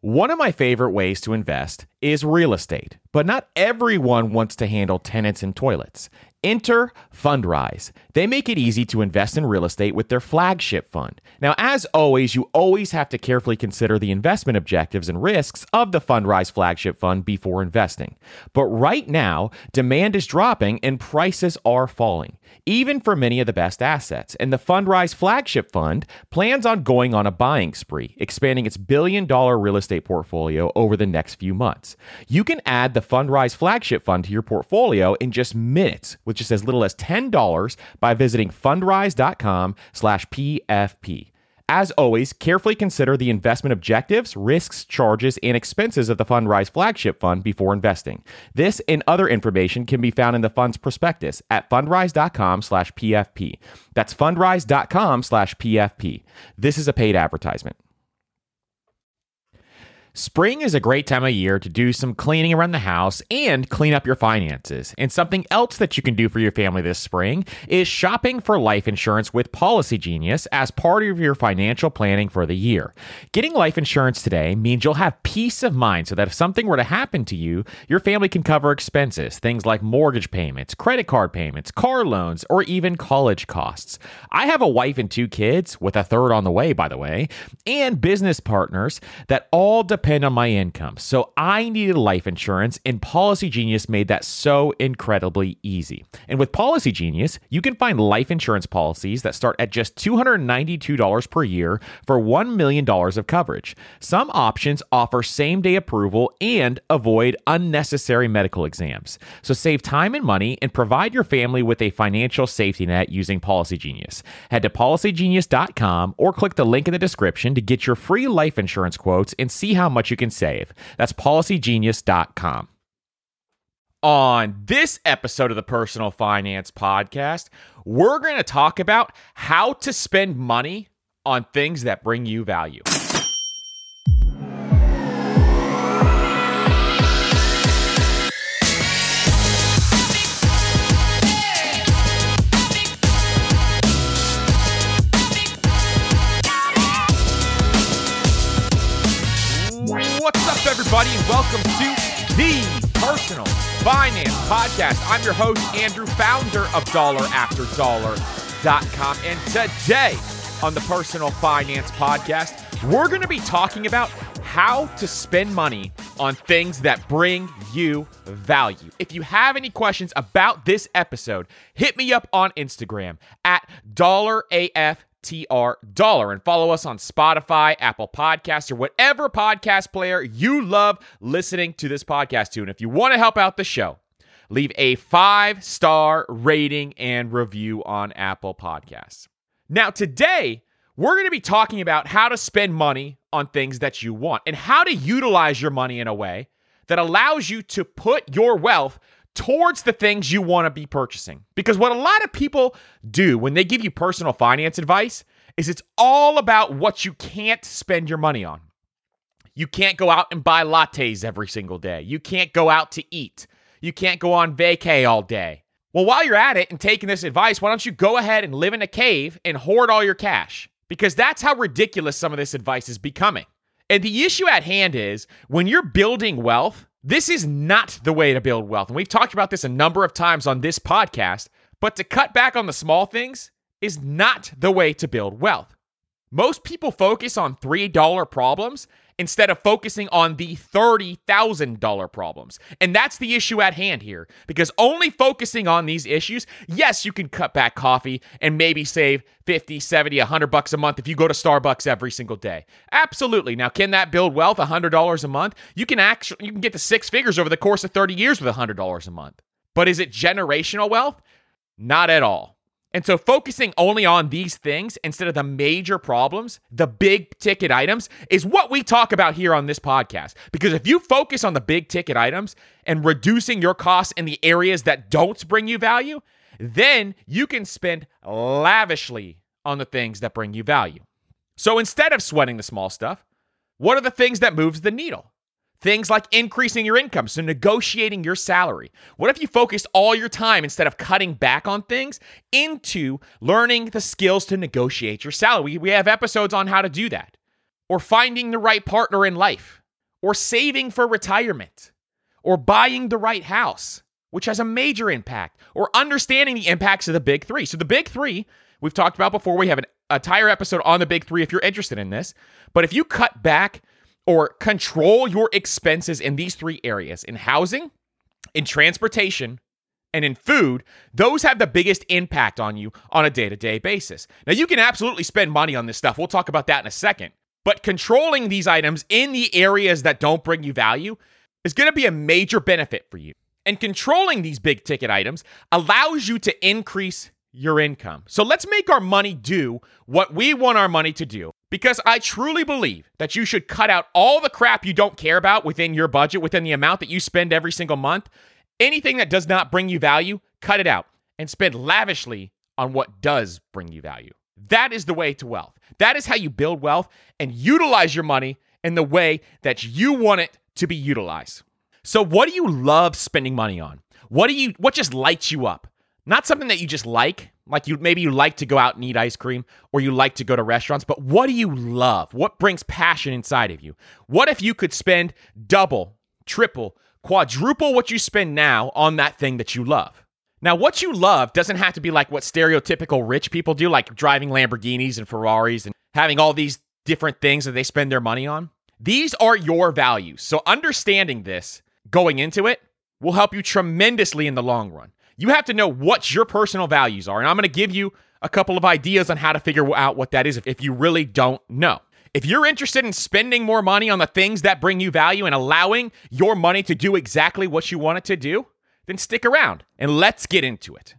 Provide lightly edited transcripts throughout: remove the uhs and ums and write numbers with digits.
One of my favorite ways to invest is real estate, but not everyone wants to handle tenants and toilets. Enter Fundrise. They make it easy to invest in real estate with their flagship fund. Now, as always, you always have to carefully consider the investment objectives and risks of the Fundrise flagship fund before investing. But right now, demand is dropping and prices are falling, even for many of the best assets. And the Fundrise flagship fund plans on going on a buying spree, expanding its billion-dollar real estate portfolio over the next few months. You can add the Fundrise flagship fund to your portfolio in just minutes, with just as little as $10 by visiting fundrise.com/PFP. As always, carefully consider the investment objectives, risks, charges, and expenses of the Fundrise flagship fund before investing. This and other information can be found in the fund's prospectus at fundrise.com/PFP. That's fundrise.com/PFP. This is a paid advertisement. Spring is a great time of year to do some cleaning around the house and clean up your finances. And something else that you can do for your family this spring is shopping for life insurance with Policy Genius as part of your financial planning for the year. Getting life insurance today means you'll have peace of mind so that if something were to happen to you, your family can cover expenses, things like mortgage payments, credit card payments, car loans, or even college costs. I have a wife and 2 kids, with a third on the way, by the way, and business partners that all depend on my income. So I needed life insurance, and Policy Genius made that so incredibly easy. And with Policy Genius, you can find life insurance policies that start at just $292 per year for $1 million of coverage. Some options offer same-day approval and avoid unnecessary medical exams. So save time and money and provide your family with a financial safety net using Policy Genius. Head to policygenius.com or click the link in the description to get your free life insurance quotes and see how much you can save. That's policygenius.com. On this episode of the Personal Finance Podcast, we're going to talk about how to spend money on things that bring you value. What's up, everybody, and welcome to the Personal Finance Podcast. I'm your host, Andrew, founder of DollarAfterDollar.com. And today on the Personal Finance Podcast, we're going to be talking about how to spend money on things that bring you value. If you have any questions about this episode, hit me up on Instagram at $AFTR and follow us on Spotify, Apple Podcasts, or whatever podcast player you love listening to this podcast to. And if you want to help out the show, leave a 5-star rating and review on Apple Podcasts. Now, today, we're going to be talking about how to spend money on things that you want and how to utilize your money in a way that allows you to put your wealth towards the things you want to be purchasing. Because what a lot of people do when they give you personal finance advice is it's all about what you can't spend your money on. You can't go out and buy lattes every single day. You can't go out to eat. You can't go on vacay all day. Well, while you're at it and taking this advice, why don't you go ahead and live in a cave and hoard all your cash? Because that's how ridiculous some of this advice is becoming. And the issue at hand is when you're building wealth, this is not the way to build wealth. And we've talked about this a number of times on this podcast, but to cut back on the small things is not the way to build wealth. Most people focus on $3 problems instead of focusing on the $30,000 problems. And that's the issue at hand here, because only focusing on these issues, yes, you can cut back coffee and maybe save 50, 70, $100 a month if you go to Starbucks every single day. Absolutely. Now, can that build wealth? $100 a month? You can get to 6 figures over the course of 30 years with $100 a month. But is it generational wealth? Not at all. And so focusing only on these things instead of the major problems, the big ticket items, is what we talk about here on this podcast. Because if you focus on the big ticket items and reducing your costs in the areas that don't bring you value, then you can spend lavishly on the things that bring you value. So instead of sweating the small stuff, what are the things that moves the needle? Things like increasing your income, so negotiating your salary. What if you focused all your time, instead of cutting back on things, into learning the skills to negotiate your salary? We have episodes on how to do that. Or finding the right partner in life. or saving for retirement, or buying the right house, which has a major impact, or understanding the impacts of the big three. So the big three, we've talked about before. We have an entire episode on the big three if you're interested in this. But if you cut back or control your expenses in these three areas, in housing, in transportation, and in food, those have the biggest impact on you on a day-to-day basis. Now, you can absolutely spend money on this stuff. We'll talk about that in a second. But controlling these items in the areas that don't bring you value is going to be a major benefit for you. And controlling these big ticket items allows you to increase your income. So let's make our money do what we want our money to do. Because I truly believe that you should cut out all the crap you don't care about within your budget, within the amount that you spend every single month. Anything that does not bring you value, cut it out and spend lavishly on what does bring you value. That is the way to wealth. That is how you build wealth and utilize your money in the way that you want it to be utilized. So what do you love spending money on? What just lights you up? Not something that you just like maybe you like to go out and eat ice cream, or you like to go to restaurants, but what do you love? What brings passion inside of you? What if you could spend double, triple, quadruple what you spend now on that thing that you love? Now, what you love doesn't have to be like what stereotypical rich people do, like driving Lamborghinis and Ferraris and having all these different things that they spend their money on. These are your values. So understanding this going into it will help you tremendously in the long run. You have to know what your personal values are. And I'm going to give you a couple of ideas on how to figure out what that is if you really don't know. If you're interested in spending more money on the things that bring you value and allowing your money to do exactly what you want it to do, then stick around and let's get into it.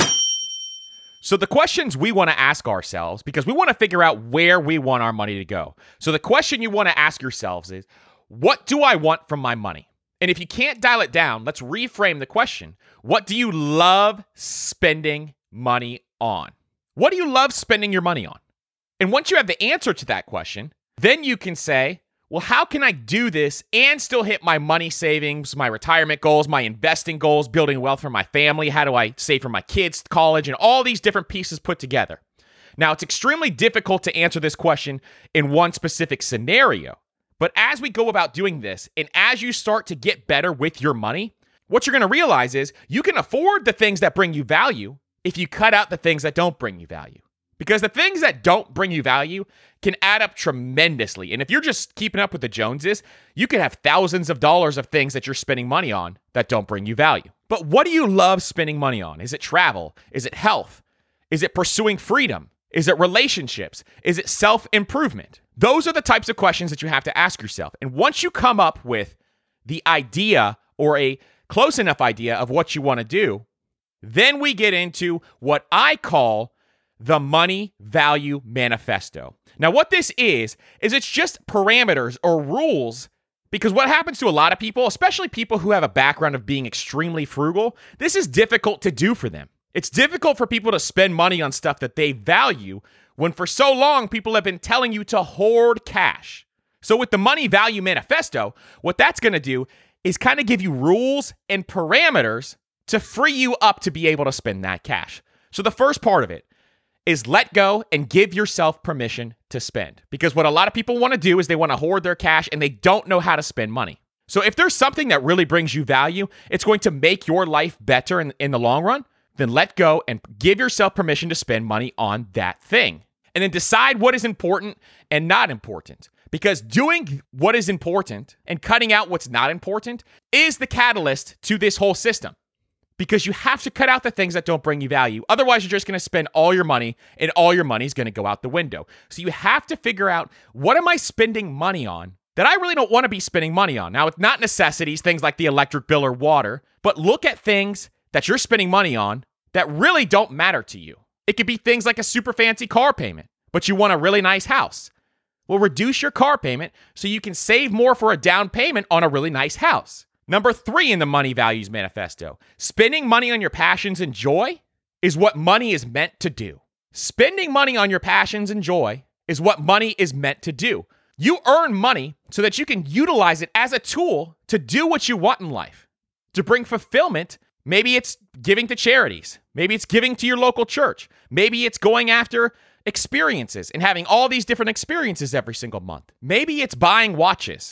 So the questions we want to ask ourselves, because we want to figure out where we want our money to go. So the question you want to ask yourselves is, what do I want from my money? And if you can't dial it down, let's reframe the question. What do you love spending money on? What do you love spending your money on? And once you have the answer to that question, then you can say, well, how can I do this and still hit my money savings, my retirement goals, my investing goals, building wealth for my family? How do I save for my kids' college, and all these different pieces put together? Now, it's extremely difficult to answer this question in one specific scenario. But as we go about doing this, and as you start to get better with your money, what you're going to realize is you can afford the things that bring you value if you cut out the things that don't bring you value. Because the things that don't bring you value can add up tremendously. And if you're just keeping up with the Joneses, you could have thousands of dollars of things that you're spending money on that don't bring you value. But what do you love spending money on? Is it travel? Is it health? Is it pursuing freedom? Is it relationships? Is it self-improvement? Those are the types of questions that you have to ask yourself. And once you come up with the idea or a close enough idea of what you want to do, then we get into what I call the Money Value Manifesto. Now, what this is it's just parameters or rules, because what happens to a lot of people, especially people who have a background of being extremely frugal, this is difficult to do for them. It's difficult for people to spend money on stuff that they value when for so long people have been telling you to hoard cash. So with the Money Value Manifesto, what that's going to do is kind of give you rules and parameters to free you up to be able to spend that cash. So the first part of it is let go and give yourself permission to spend. Because what a lot of people want to do is they want to hoard their cash and they don't know how to spend money. So if there's something that really brings you value, it's going to make your life better in the long run, then let go and give yourself permission to spend money on that thing. And then decide what is important and not important. Because doing what is important and cutting out what's not important is the catalyst to this whole system. Because you have to cut out the things that don't bring you value. Otherwise, you're just going to spend all your money, and all your money is going to go out the window. So you have to figure out, what am I spending money on that I really don't want to be spending money on? Now, it's not necessities, things like the electric bill or water, but look at things that you're spending money on that really don't matter to you. It could be things like a super fancy car payment, but you want a really nice house. Well, reduce your car payment so you can save more for a down payment on a really nice house. Number 3 in the Money Values Manifesto, spending money on your passions and joy is what money is meant to do. Spending money on your passions and joy is what money is meant to do. You earn money so that you can utilize it as a tool to do what you want in life, to bring fulfillment. Maybe it's giving to charities. Maybe it's giving to your local church. Maybe it's going after experiences and having all these different experiences every single month. Maybe it's buying watches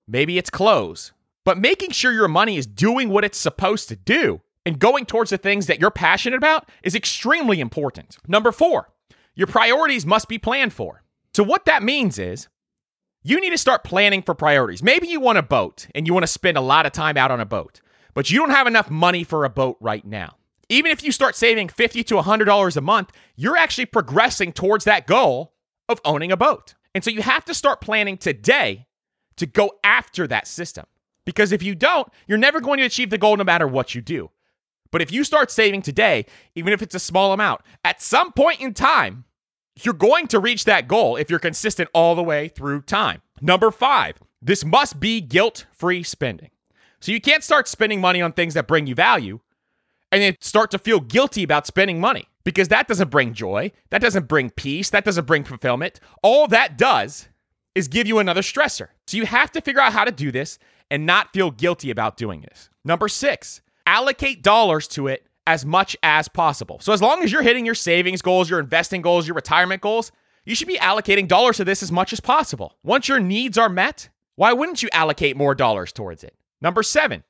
Maybe it's clothes. But making sure your money is doing what it's supposed to do and going towards the things that you're passionate about is extremely important. Number 4, your priorities must be planned for. So what that means is you need to start planning for priorities. Maybe you want a boat and you want to spend a lot of time out on a boat, but you don't have enough money for a boat right now. Even if you start saving $50 to $100 a month, you're actually progressing towards that goal of owning a boat. And so you have to start planning today to go after that system. Because if you don't, you're never going to achieve the goal no matter what you do. But if you start saving today, even if it's a small amount, at some point in time, you're going to reach that goal if you're consistent all the way through time. Number 5, this must be guilt-free spending. So you can't start spending money on things that bring you value and then start to feel guilty about spending money because that doesn't bring joy. That doesn't bring peace. That doesn't bring fulfillment. All that does is give you another stressor. So you have to figure out how to do this and not feel guilty about doing this. Number 6, allocate dollars to it as much as possible. So as long as you're hitting your savings goals, your investing goals, your retirement goals, you should be allocating dollars to this as much as possible. Once your needs are met, why wouldn't you allocate more dollars towards it? Number 7,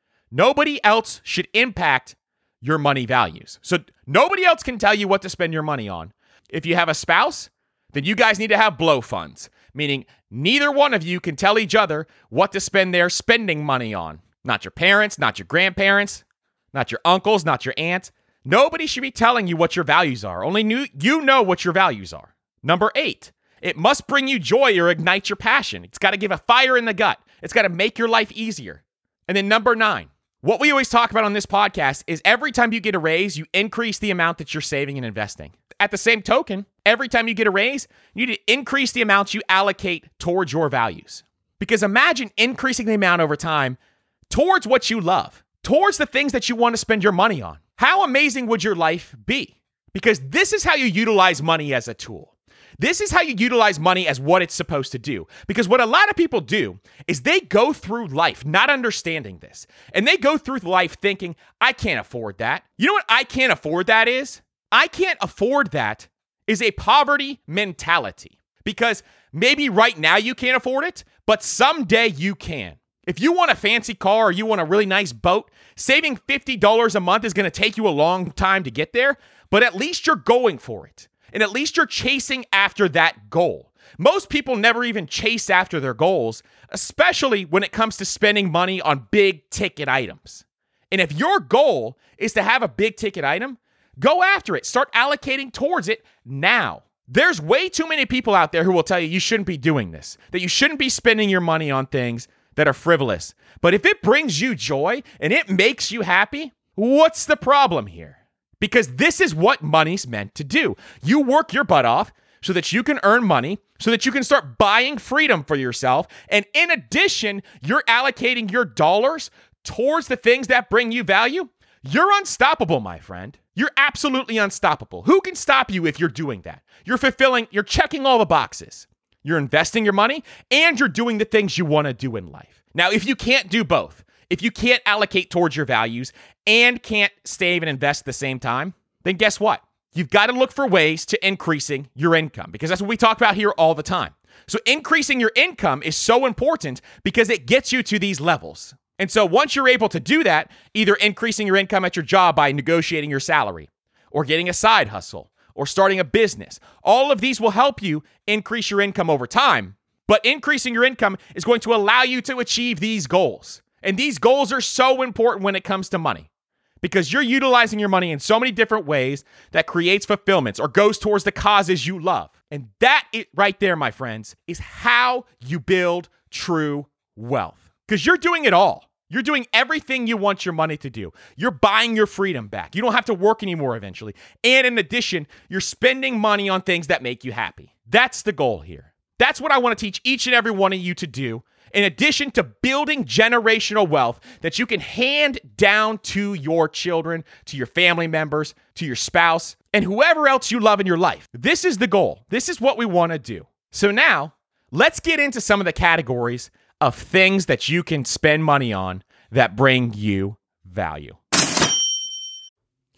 nobody else should impact your money values. So nobody else can tell you what to spend your money on. If you have a spouse, then you guys need to have blow funds, meaning neither one of you can tell each other what to spend their spending money on. Not your parents, not your grandparents, not your uncles, not your aunts. Nobody should be telling you what your values are. Only you know what your values are. Number 8, it must bring you joy or ignite your passion. It's got to give a fire in the gut. It's got to make your life easier. And then number 9, what we always talk about on this podcast is every time you get a raise, you increase the amount that you're saving and investing. At the same token, every time you get a raise, you need to increase the amounts you allocate towards your values. Because imagine increasing the amount over time towards what you love, towards the things that you want to spend your money on. How amazing would your life be? Because this is how you utilize money as a tool. This is how you utilize money as what it's supposed to do. Because what a lot of people do is they go through life not understanding this. And they go through life thinking, I can't afford that. You know what I can't afford that is? I can't afford that is a poverty mentality. Because maybe right now you can't afford it, but someday you can. If you want a fancy car or you want a really nice boat, saving $50 a month is going to take you a long time to get there, but at least you're going for it. And at least you're chasing after that goal. Most people never even chase after their goals, especially when it comes to spending money on big ticket items. And if your goal is to have a big ticket item, go after it. Start allocating towards it now. There's way too many people out there who will tell you you shouldn't be doing this, that you shouldn't be spending your money on things that are frivolous. But if it brings you joy and it makes you happy, what's the problem here? Because this is what money's meant to do. You work your butt off so that you can earn money, so that you can start buying freedom for yourself. And in addition, you're allocating your dollars towards the things that bring you value. You're unstoppable, my friend. You're absolutely unstoppable. Who can stop you if you're doing that? You're checking all the boxes. You're investing your money and you're doing the things you want to do in life. Now, if you can't do both, if you can't allocate towards your values and can't save and invest at the same time, then guess what? You've got to look for ways to increasing your income because that's what we talk about here all the time. So increasing your income is so important because it gets you to these levels. And so once you're able to do that, either increasing your income at your job by negotiating your salary or getting a side hustle or starting a business, all of these will help you increase your income over time. But increasing your income is going to allow you to achieve these goals. And these goals are so important when it comes to money because you're utilizing your money in so many different ways that creates fulfillments or goes towards the causes you love. And that right there, my friends, is how you build true wealth because you're doing it all. You're doing everything you want your money to do. You're buying your freedom back. You don't have to work anymore eventually. And in addition, you're spending money on things that make you happy. That's the goal here. That's what I want to teach each and every one of you to do. In addition to building generational wealth that you can hand down to your children, to your family members, to your spouse, and whoever else you love in your life. This is the goal. This is what we want to do. So now, let's get into some of the categories of things that you can spend money on that bring you value.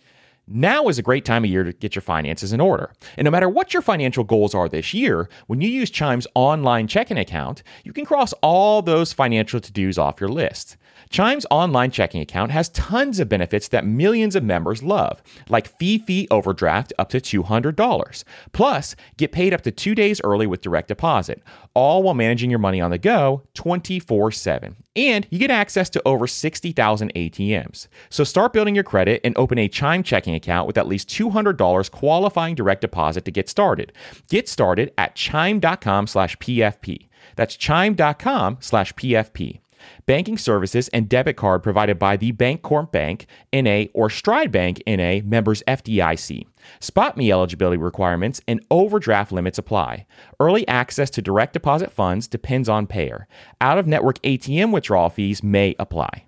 Now is a great time of year to get your finances in order. And no matter what your financial goals are this year, when you use Chime's online checking account, you can cross all those financial to-dos off your list. Chime's online checking account has tons of benefits that millions of members love, like fee overdraft up to $200. Plus, get paid up to 2 days early with direct deposit, all while managing your money on the go 24/7. And you get access to over 60,000 ATMs. So start building your credit and open a Chime checking account with at least $200 qualifying direct deposit to get started. Get started at chime.com/PFP. That's chime.com/PFP. Banking services and debit card provided by the Bancorp Bank, N.A. or Stride Bank, N.A., members FDIC. SpotMe eligibility requirements and overdraft limits apply. Early access to direct deposit funds depends on payer. Out-of-network ATM withdrawal fees may apply.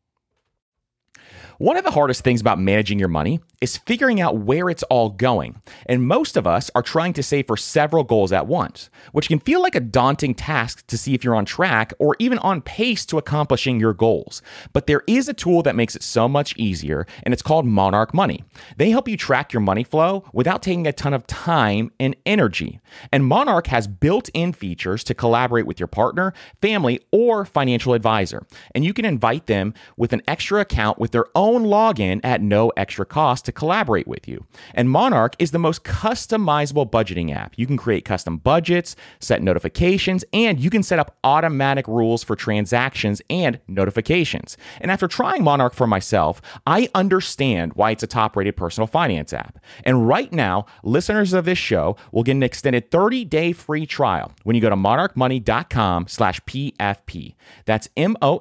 One of the hardest things about managing your money is figuring out where it's all going. And most of us are trying to save for several goals at once, which can feel like a daunting task to see if you're on track or even on pace to accomplishing your goals. But there is a tool that makes it so much easier, and it's called Monarch Money. They help you track your money flow without taking a ton of time and energy. And Monarch has built-in features to collaborate with your partner, family, or financial advisor. And you can invite them with an extra account with their own login at no extra cost to collaborate with you. And Monarch is the most customizable budgeting app. You can create custom budgets, set notifications, and you can set up automatic rules for transactions and notifications. And after trying Monarch for myself, I understand why it's a top-rated personal finance app. And right now, listeners of this show will get an extended 30-day free trial when you go to monarchmoney.com/PFP. That's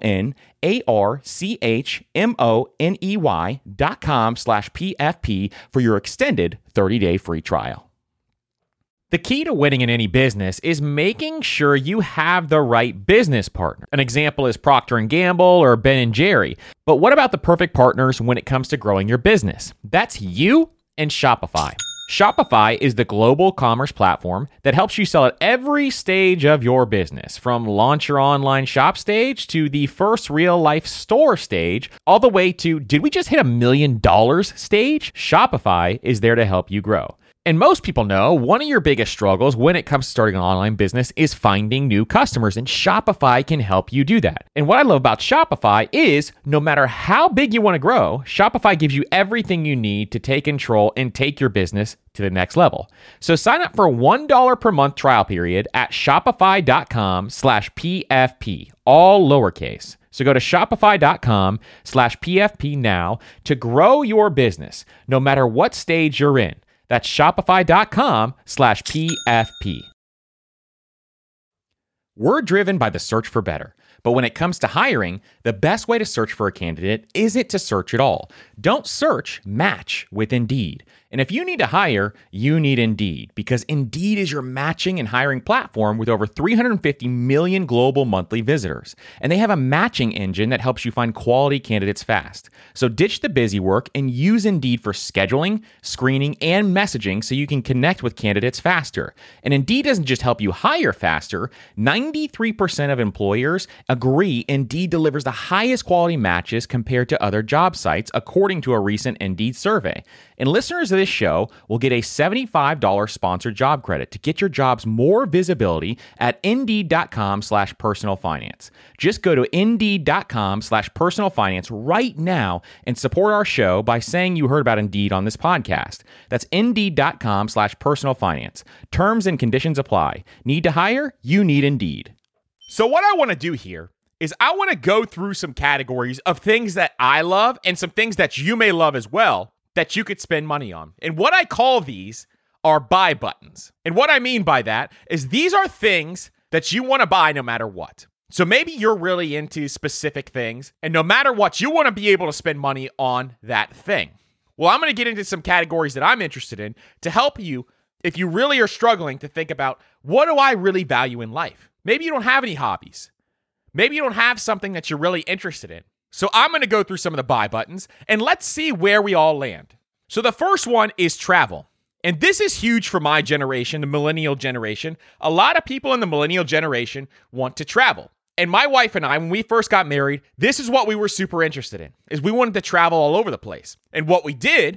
monarchmoney.com/PFP for your extended 30-day free trial. The key to winning in any business is making sure you have the right business partner. An example is Procter & Gamble or Ben & Jerry. But what about the perfect partners when it comes to growing your business? That's you and Shopify. Shopify is the global commerce platform that helps you sell at every stage of your business, from launch your online shop stage to the first real life store stage, all the way to, did we just hit $1 million stage? Shopify is there to help you grow. And most people know one of your biggest struggles when it comes to starting an online business is finding new customers, and Shopify can help you do that. And what I love about Shopify is no matter how big you want to grow, Shopify gives you everything you need to take control and take your business to the next level. So sign up for a $1 per month trial period at shopify.com/PFP, all lowercase. So go to shopify.com/PFP now to grow your business, no matter what stage you're in. That's shopify.com/PFP. We're driven by the search for better. But when it comes to hiring, the best way to search for a candidate isn't to search at all. Don't search, match with Indeed. And if you need to hire, you need Indeed, because Indeed is your matching and hiring platform with over 350 million global monthly visitors. And they have a matching engine that helps you find quality candidates fast. So ditch the busy work and use Indeed for scheduling, screening, and messaging so you can connect with candidates faster. And Indeed doesn't just help you hire faster. 93% of employers agree Indeed delivers the highest quality matches compared to other job sites, according to a recent Indeed survey. And listeners of this show will get a $75 sponsored job credit to get your jobs more visibility at Indeed.com/personalfinance. Just go to Indeed.com/personalfinance right now and support our show by saying you heard about Indeed on this podcast. That's Indeed.com/personalfinance. Terms and conditions apply. Need to hire? You need Indeed. So what I want to do here is I want to go through some categories of things that I love and some things that you may love as well that you could spend money on. And what I call these are buy buttons. And what I mean by that is these are things that you want to buy no matter what. So maybe you're really into specific things, and no matter what, you want to be able to spend money on that thing. Well, I'm going to get into some categories that I'm interested in to help you if you really are struggling to think about, what do I really value in life? Maybe you don't have any hobbies. Maybe you don't have something that you're really interested in. So I'm going to go through some of the buy buttons, and let's see where we all land. So the first one is travel. And this is huge for my generation, the millennial generation. A lot of people in the millennial generation want to travel. And my wife and I, when we first got married, this is what we were super interested in, is we wanted to travel all over the place. And what we did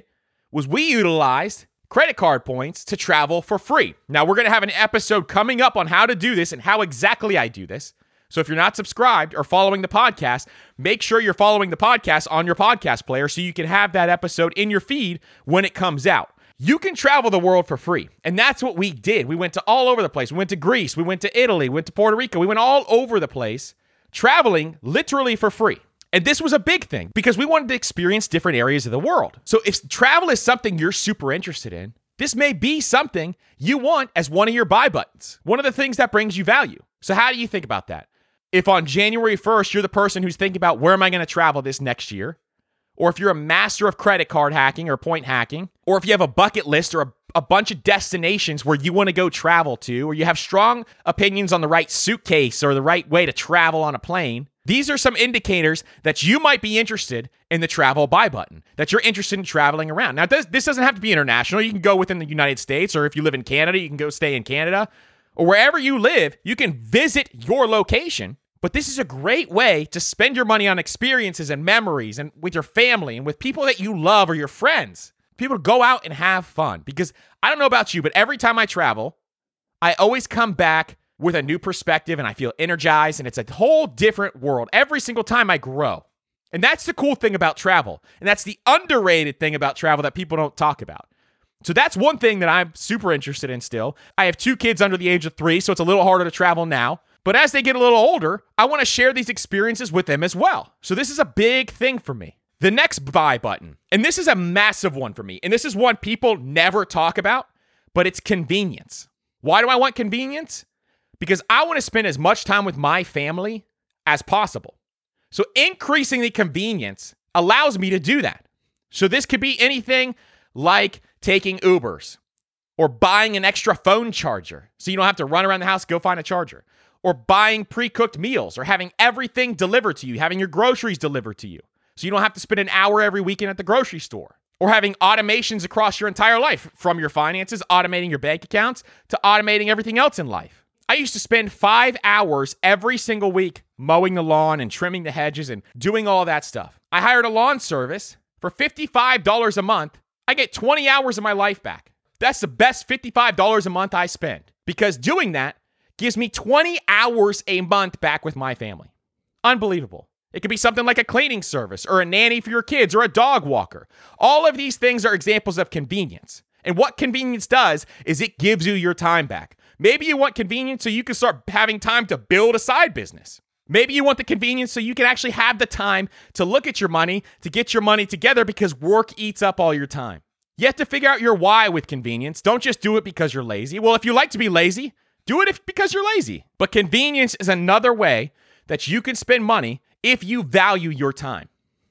was we utilized credit card points to travel for free. Now, we're going to have an episode coming up on how to do this and how exactly I do this. So if you're not subscribed or following the podcast, make sure you're following the podcast on your podcast player so you can have that episode in your feed when it comes out. You can travel the world for free, and that's what we did. We went to all over the place. We went to Greece, we went to Italy, we went to Puerto Rico. We went all over the place, traveling literally for free. And this was a big thing because we wanted to experience different areas of the world. So if travel is something you're super interested in, this may be something you want as one of your buy buttons, one of the things that brings you value. So how do you think about that? If on January 1st, you're the person who's thinking about where am I going to travel this next year, or if you're a master of credit card hacking or point hacking, or if you have a bucket list or a bunch of destinations where you want to go travel to, or you have strong opinions on the right suitcase or the right way to travel on a plane, these are some indicators that you might be interested in the travel buy button, that you're interested in traveling around. Now, this doesn't have to be international. You can go within the United States, or if you live in Canada, you can go stay in Canada, or wherever you live, you can visit your location. But this is a great way to spend your money on experiences and memories and with your family and with people that you love or your friends. People to go out and have fun. Because I don't know about you, but every time I travel, I always come back with a new perspective and I feel energized and it's a whole different world. Every single time I grow. And that's the cool thing about travel. And that's the underrated thing about travel that people don't talk about. So that's one thing that I'm super interested in still. I have 2 kids under the age of 3, so it's a little harder to travel now. But as they get a little older, I want to share these experiences with them as well. So this is a big thing for me. The next buy button, and this is a massive one for me, and this is one people never talk about, but it's convenience. Why do I want convenience? Because I want to spend as much time with my family as possible. So increasing the convenience allows me to do that. So this could be anything like taking Ubers or buying an extra phone charger so you don't have to run around the house, go find a charger. Or buying pre-cooked meals, or having everything delivered to you, having your groceries delivered to you, so you don't have to spend an hour every weekend at the grocery store. Or having automations across your entire life, from your finances, automating your bank accounts, to automating everything else in life. I used to spend 5 hours every single week mowing the lawn and trimming the hedges and doing all that stuff. I hired a lawn service for $55 a month. I get 20 hours of my life back. That's the best $55 a month I spend, because doing that gives me 20 hours a month back with my family. Unbelievable. It could be something like a cleaning service or a nanny for your kids or a dog walker. All of these things are examples of convenience. And what convenience does is it gives you your time back. Maybe you want convenience so you can start having time to build a side business. Maybe you want the convenience so you can actually have the time to look at your money, to get your money together, because work eats up all your time. You have to figure out your why with convenience. Don't just do it because you're lazy. Well, if you like to be lazy, do it because you're lazy. But convenience is another way that you can spend money if you value your time.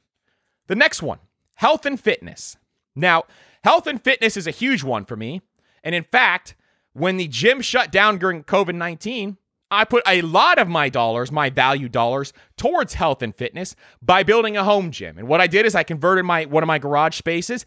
The next one, health and fitness. Now, health and fitness is a huge one for me. And in fact, when the gym shut down during COVID-19, I put a lot of my dollars, my value dollars, towards health and fitness by building a home gym. And what I did is I converted one of my garage spaces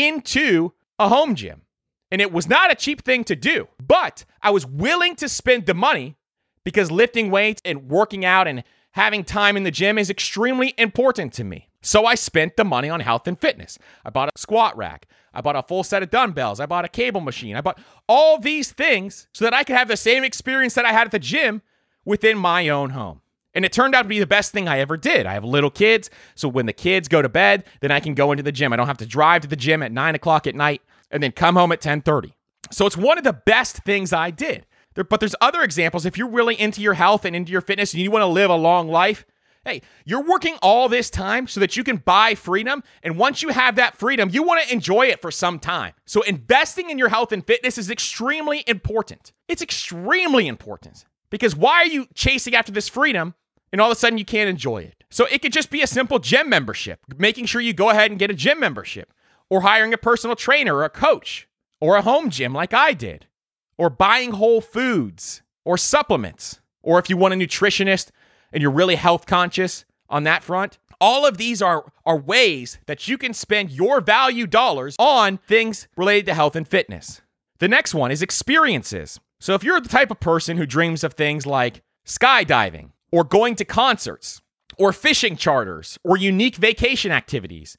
into a home gym. And it was not a cheap thing to do, but I was willing to spend the money because lifting weights and working out and having time in the gym is extremely important to me. So I spent the money on health and fitness. I bought a squat rack. I bought a full set of dumbbells. I bought a cable machine. I bought all these things so that I could have the same experience that I had at the gym within my own home. And it turned out to be the best thing I ever did. I have little kids, so when the kids go to bed, then I can go into the gym. I don't have to drive to the gym at 9 o'clock at night and then come home at 10:30. So it's one of the best things I did. But there's other examples. If you're really into your health and into your fitness and you want to live a long life, hey, you're working all this time so that you can buy freedom. And once you have that freedom, you want to enjoy it for some time. So investing in your health and fitness is extremely important. It's extremely important, because why are you chasing after this freedom and all of a sudden you can't enjoy it? So it could just be a simple gym membership, making sure you go ahead and get a gym membership, or hiring a personal trainer or a coach, or a home gym like I did, or buying whole foods or supplements, or if you want a nutritionist and you're really health conscious on that front. All of these are ways that you can spend your value dollars on things related to health and fitness. The next one is experiences. So if you're the type of person who dreams of things like skydiving, or going to concerts, or fishing charters, or unique vacation activities,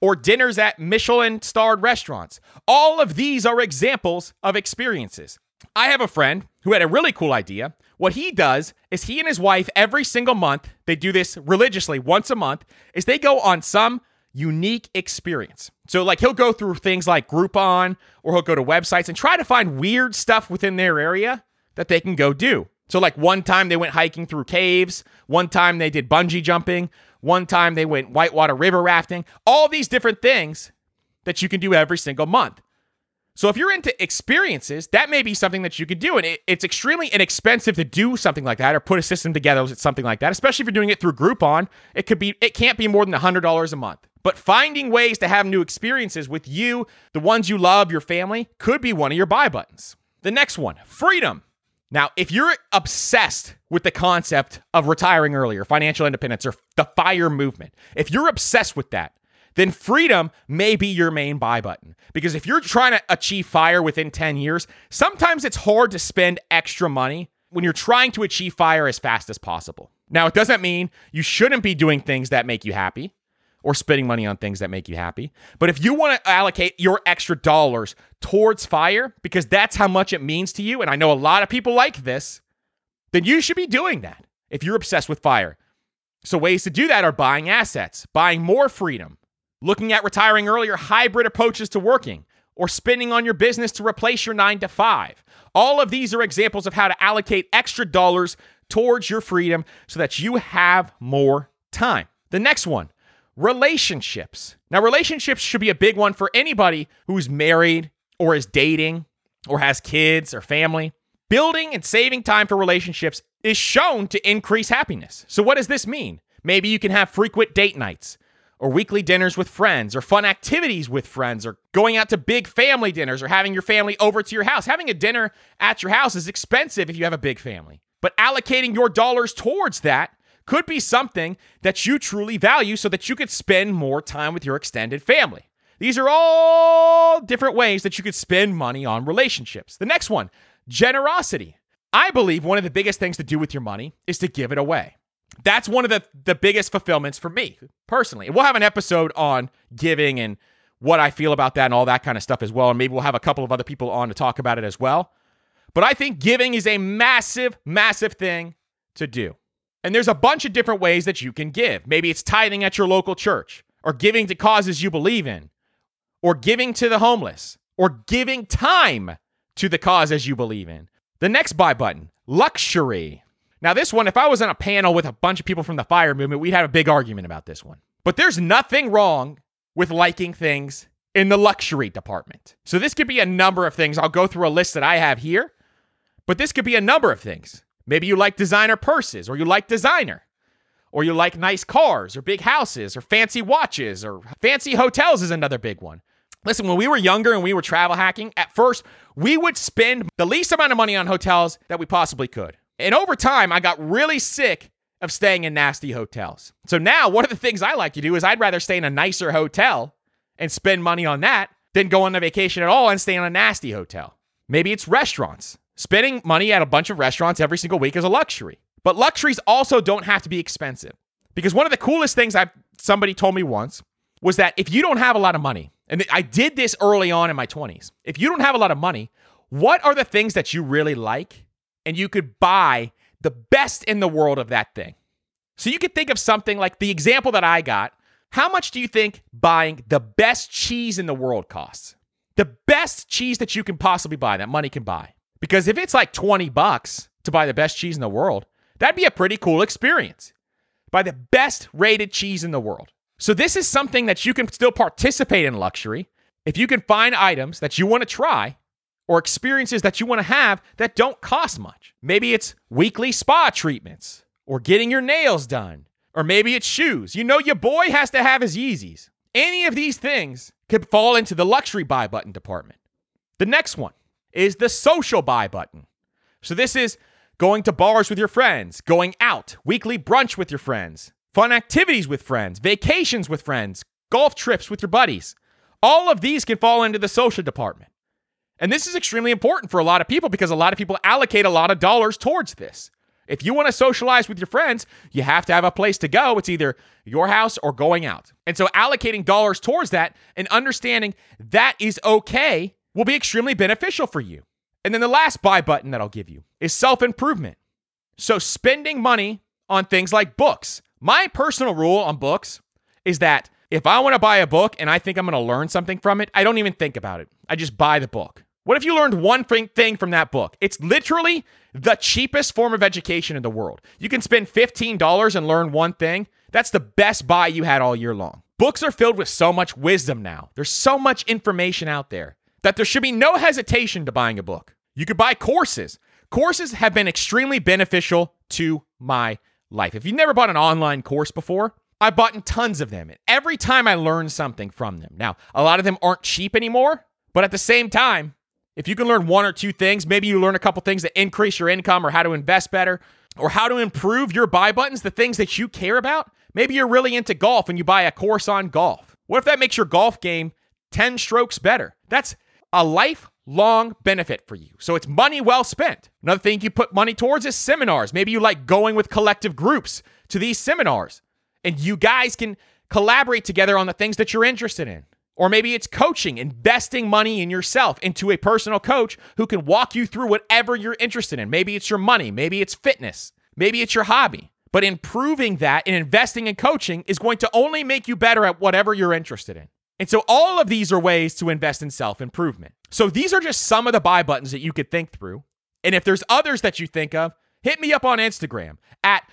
or dinners at Michelin-starred restaurants. All of these are examples of experiences. I have a friend who had a really cool idea. What he does is he and his wife every single month, they do this religiously once a month, is they go on some unique experience. So like he'll go through things like Groupon, or he'll go to websites and try to find weird stuff within their area that they can go do. So like one time they went hiking through caves, one time they did bungee jumping, one time they went whitewater river rafting, all these different things that you can do every single month. So if you're into experiences, that may be something that you could do. And it's extremely inexpensive to do something like that or put a system together with something like that, especially if you're doing it through Groupon. It can't be more than $100 a month. But finding ways to have new experiences with you, the ones you love, your family, could be one of your buy buttons. The next one, freedom. Now, if you're obsessed with the concept of retiring earlier, financial independence, or the FIRE movement, if you're obsessed with that, then freedom may be your main buy button. Because if you're trying to achieve FIRE within 10 years, sometimes it's hard to spend extra money when you're trying to achieve FIRE as fast as possible. Now, it doesn't mean you shouldn't be doing things that make you happy or spending money on things that make you happy. But if you want to allocate your extra dollars towards FIRE, because that's how much it means to you, and I know a lot of people like this, then you should be doing that if you're obsessed with FIRE. So ways to do that are buying assets, buying more freedom, looking at retiring earlier hybrid approaches to working, or spending on your business to replace your 9-to-5. All of these are examples of how to allocate extra dollars towards your freedom so that you have more time. The next one, relationships. Now, relationships should be a big one for anybody who's married or is dating or has kids or family. Building and saving time for relationships is shown to increase happiness. So what does this mean? Maybe you can have frequent date nights, or weekly dinners with friends, or fun activities with friends, or going out to big family dinners, or having your family over to your house. Having a dinner at your house is expensive if you have a big family. But allocating your dollars towards that could be something that you truly value so that you could spend more time with your extended family. These are all different ways that you could spend money on relationships. The next one, generosity. I believe one of the biggest things to do with your money is to give it away. That's one of the biggest fulfillments for me, personally. And we'll have an episode on giving and what I feel about that and all that kind of stuff as well. And maybe we'll have a couple of other people on to talk about it as well. But I think giving is a massive, massive thing to do. And there's a bunch of different ways that you can give. Maybe it's tithing at your local church, or giving to causes you believe in, or giving to the homeless, or giving time to the causes you believe in. The next buy button, luxury. Now this one, if I was on a panel with a bunch of people from the FIRE movement, we'd have a big argument about this one. But there's nothing wrong with liking things in the luxury department. So this could be a number of things. I'll go through a list that I have here, but this could be a number of things. Maybe you like designer purses, or you like designer, or you like nice cars, or big houses, or fancy watches, or fancy hotels is another big one. Listen, when we were younger and we were travel hacking, at first, we would spend the least amount of money on hotels that we possibly could. And over time, I got really sick of staying in nasty hotels. So now, one of the things I like to do is I'd rather stay in a nicer hotel and spend money on that than go on a vacation at all and stay in a nasty hotel. Maybe it's restaurants. Spending money at a bunch of restaurants every single week is a luxury. But luxuries also don't have to be expensive. Because one of the coolest things somebody told me once was that if you don't have a lot of money, and I did this early on in my 20s, if you don't have a lot of money, what are the things that you really like? And you could buy the best in the world of that thing. So you could think of something like the example that I got. How much do you think buying the best cheese in the world costs? The best cheese that you can possibly buy, that money can buy. Because if it's like $20 to buy the best cheese in the world, that'd be a pretty cool experience. Buy the best rated cheese in the world. So this is something that you can still participate in luxury if you can find items that you want to try or experiences that you want to have that don't cost much. Maybe it's weekly spa treatments, or getting your nails done, or maybe it's shoes. You know your boy has to have his Yeezys. Any of these things could fall into the luxury buy button department. The next one is the social buy button. So this is going to bars with your friends, going out, weekly brunch with your friends, fun activities with friends, vacations with friends, golf trips with your buddies. All of these can fall into the social department. And this is extremely important for a lot of people because a lot of people allocate a lot of dollars towards this. If you want to socialize with your friends, you have to have a place to go. It's either your house or going out. And so allocating dollars towards that and understanding that is okay will be extremely beneficial for you. And then the last buy button that I'll give you is self-improvement. So spending money on things like books. My personal rule on books is that if I want to buy a book and I think I'm going to learn something from it, I don't even think about it. I just buy the book. What if you learned one thing from that book? It's literally the cheapest form of education in the world. You can spend $15 and learn one thing. That's the best buy you had all year long. Books are filled with so much wisdom now. There's so much information out there that there should be no hesitation to buying a book. You could buy courses. Courses have been extremely beneficial to my life. If you've never bought an online course before, I've bought tons of them. And every time I learn something from them. Now, a lot of them aren't cheap anymore, but at the same time, if you can learn one or two things, maybe you learn a couple things that increase your income or how to invest better or how to improve your buy buttons, the things that you care about. Maybe you're really into golf and you buy a course on golf. What if that makes your golf game 10 strokes better? That's a lifelong benefit for you. So it's money well spent. Another thing you put money towards is seminars. Maybe you like going with collective groups to these seminars and you guys can collaborate together on the things that you're interested in. Or maybe it's coaching, investing money in yourself into a personal coach who can walk you through whatever you're interested in. Maybe it's your money, maybe it's fitness, maybe it's your hobby. But improving that and investing in coaching is going to only make you better at whatever you're interested in. And so all of these are ways to invest in self-improvement. So these are just some of the buy buttons that you could think through. And if there's others that you think of, hit me up on Instagram at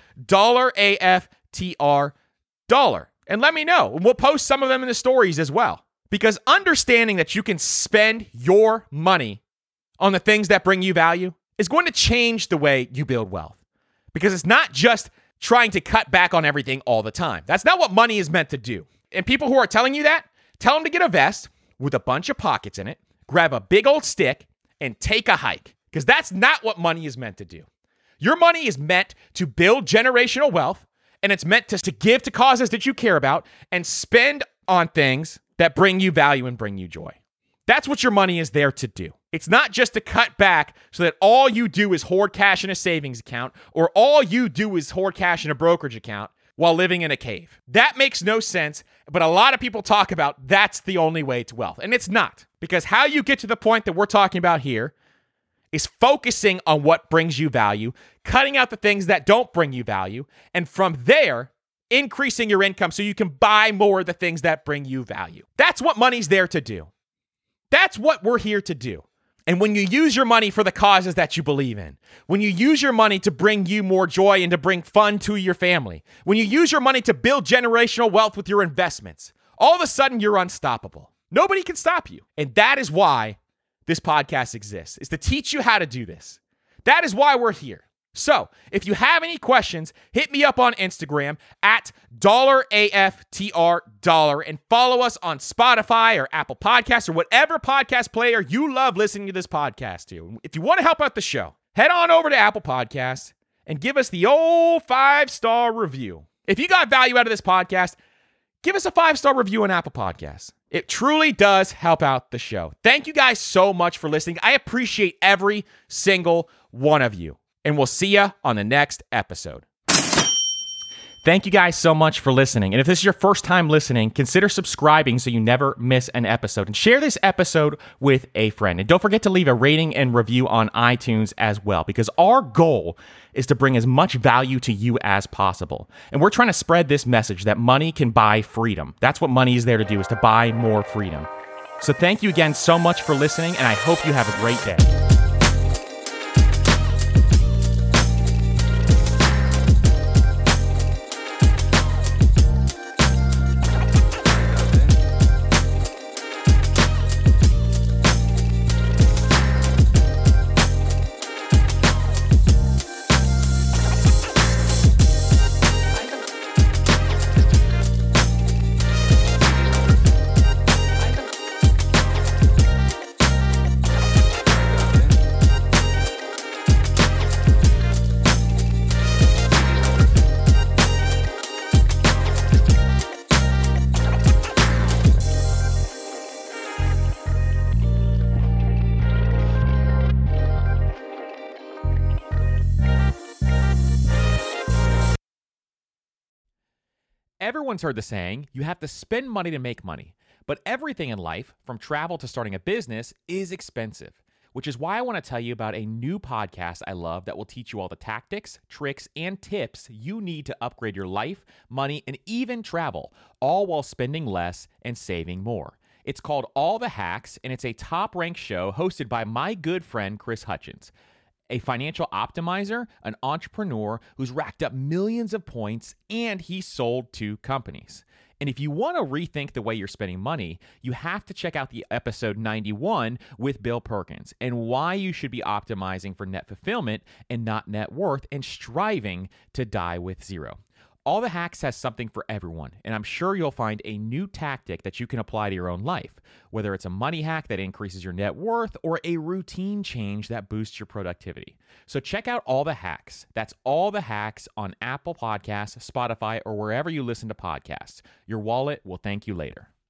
$AFTR and let me know. And we'll post some of them in the stories as well. Because understanding that you can spend your money on the things that bring you value is going to change the way you build wealth. Because it's not just trying to cut back on everything all the time. That's not what money is meant to do. And people who are telling you that, tell them to get a vest with a bunch of pockets in it, grab a big old stick, and take a hike. Because that's not what money is meant to do. Your money is meant to build generational wealth, and it's meant to give to causes that you care about and spend on things that bring you value and bring you joy. That's what your money is there to do. It's not just to cut back so that all you do is hoard cash in a savings account or all you do is hoard cash in a brokerage account while living in a cave. That makes no sense, but a lot of people talk about that's the only way to wealth. And it's not, because how you get to the point that we're talking about here is focusing on what brings you value, cutting out the things that don't bring you value, and from there, increasing your income so you can buy more of the things that bring you value. That's what money's there to do. That's what we're here to do. And when you use your money for the causes that you believe in, when you use your money to bring you more joy and to bring fun to your family, when you use your money to build generational wealth with your investments, all of a sudden you're unstoppable. Nobody can stop you. And that is why this podcast exists, is to teach you how to do this. That is why we're here. So, if you have any questions, hit me up on Instagram at $AFTR and follow us on Spotify or Apple Podcasts or whatever podcast player you love listening to this podcast to. If you want to help out the show, head on over to Apple Podcasts and give us the old 5-star review. If you got value out of this podcast, give us a 5-star review on Apple Podcasts. It truly does help out the show. Thank you guys so much for listening. I appreciate every single one of you. And we'll see you on the next episode. Thank you guys so much for listening. And if this is your first time listening, consider subscribing so you never miss an episode. And share this episode with a friend. And don't forget to leave a rating and review on iTunes as well, because our goal is to bring as much value to you as possible. And we're trying to spread this message that money can buy freedom. That's what money is there to do, is to buy more freedom. So thank you again so much for listening, and I hope you have a great day. Everyone's heard the saying, you have to spend money to make money. But everything in life, from travel to starting a business, is expensive, which is why I want to tell you about a new podcast I love that will teach you all the tactics, tricks, and tips you need to upgrade your life, money, and even travel, all while spending less and saving more. It's called All the Hacks, and it's a top-ranked show hosted by my good friend Chris Hutchins, a financial optimizer, an entrepreneur who's racked up millions of points, and he's sold 2 companies. And if you want to rethink the way you're spending money, you have to check out the episode 91 with Bill Perkins and why you should be optimizing for net fulfillment and not net worth and striving to die with zero. All the Hacks has something for everyone, and I'm sure you'll find a new tactic that you can apply to your own life, whether it's a money hack that increases your net worth or a routine change that boosts your productivity. So check out All the Hacks. That's All the Hacks on Apple Podcasts, Spotify, or wherever you listen to podcasts. Your wallet will thank you later.